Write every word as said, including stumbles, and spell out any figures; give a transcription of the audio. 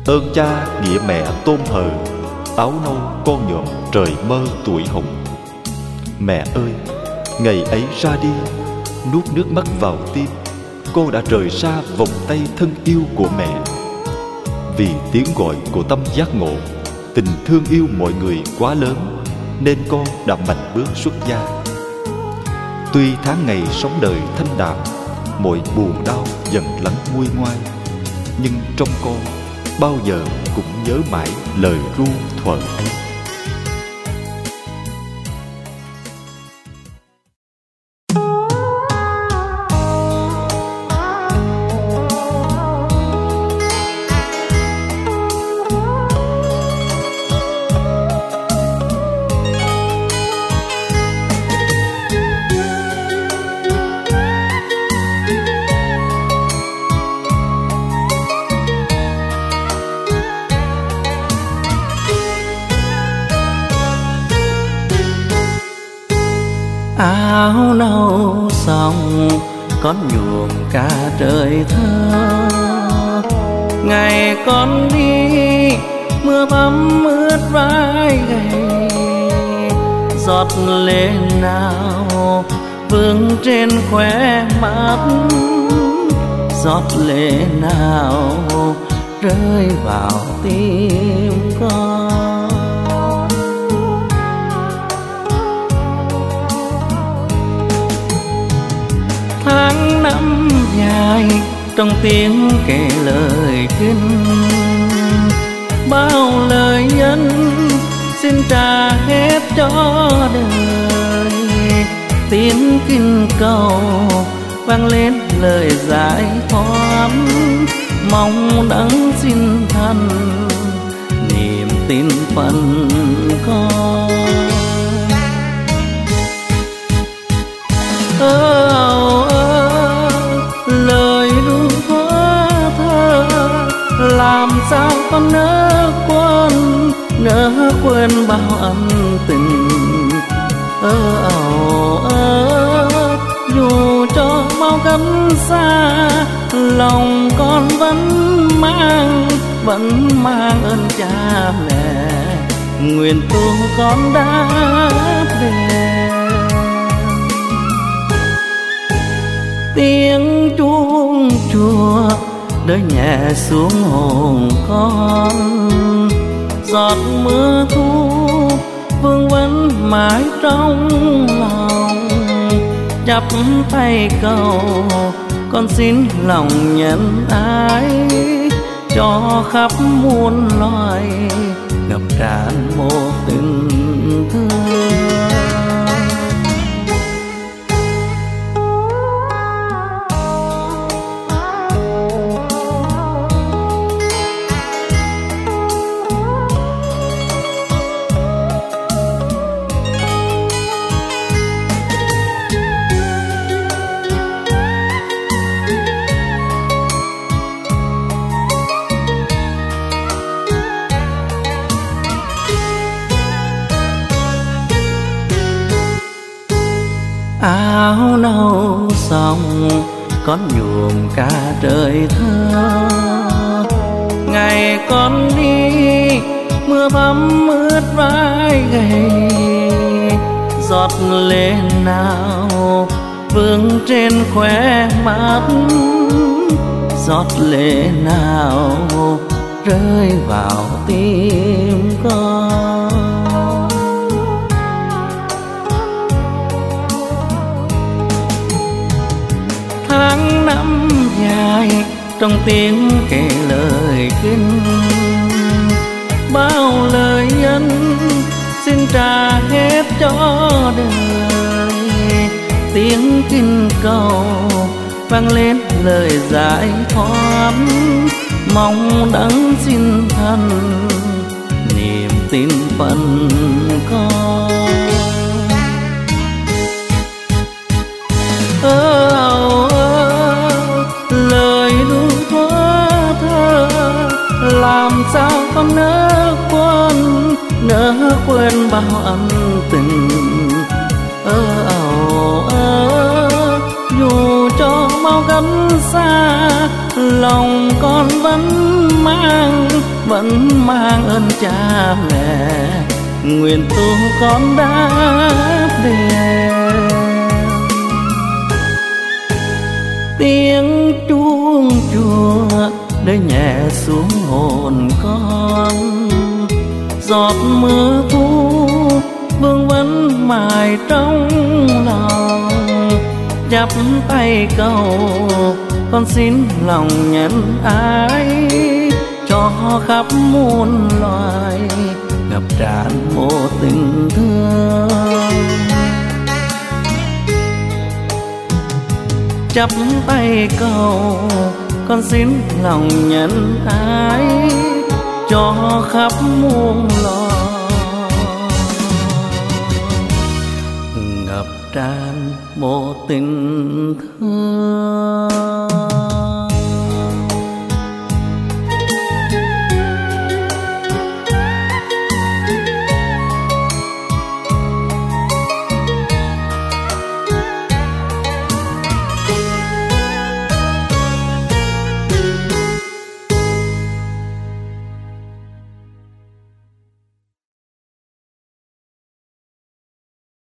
Ơn cha nghĩa mẹ tôn thờ, áo nâu con nhuộm trời mơ tuổi hồng. Mẹ ơi, ngày ấy ra đi, nuốt nước mắt vào tim, con đã rời xa vòng tay thân yêu của mẹ. Vì tiếng gọi của tâm giác ngộ, tình thương yêu mọi người quá lớn, nên con đã mạnh bước xuất gia. Tuy tháng ngày sống đời thanh đạm, mọi buồn đau dần lắng nguôi ngoai, nhưng trong con bao giờ cũng nhớ mãi lời ru thuở ấy. Áo nâu xong con nhuộm cả trời thơ. Ngày con đi mưa thấm ướt vai gầy, giọt lệ nào vương trên khóe mắt, giọt lệ nào rơi vào tim con. Tháng năm dài trong tiếng kể lời kinh, bao lời nhân xin trả hết cho đời. Tiếng kinh cầu vang lên lời giải thoát, mong đấng xin thân niềm tin phận con. Ơ lời ru thơ thơ, làm sao con nỡ quên, nỡ quên bao ân tình. Ơ ơ dù cho bao gần xa, lòng con vẫn mang, vẫn mang ơn cha mẹ, nguyện tu con đã về. Tiếng chuông chùa đời nhẹ xuống hồn con, giọt mưa thu vương vấn mãi trong lòng. Chắp tay cầu con xin lòng nhân ái, cho khắp muôn loài ngập tràn một tình thương. Áo nâu xong con nhuộm cả trời thơ. Ngày con đi mưa thấm ướt vai gầy, giọt lệ nào vương trên khóe mắt, giọt lệ nào rơi vào tim con. Tháng năm dài trong tiếng kể lời kinh, bao lời nhân xin trả hết cho đời. Tiếng kinh cầu vang lên lời giải thoát, mong đấng xin thân niềm tin phận con. Ơ lời ru thơ thơ, làm sao con nỡ quên, nỡ quên bao ân tình. Ơ ơ dù cho bao gần xa, lòng con vẫn mang, vẫn mang ơn cha mẹ, nguyện tu con đáp đền. Tiếng chuông chùa nơi nhẹ xuống hồn con, giọt mưa thu vương vấn mài trong lòng. Chắp tay cầu con xin lòng nhân ái, cho khắp muôn loài ngập tràn một tình thương. Chắp tay cầu con xin lòng nhân ái, cho khắp muôn loài ngập tràn một tình thương.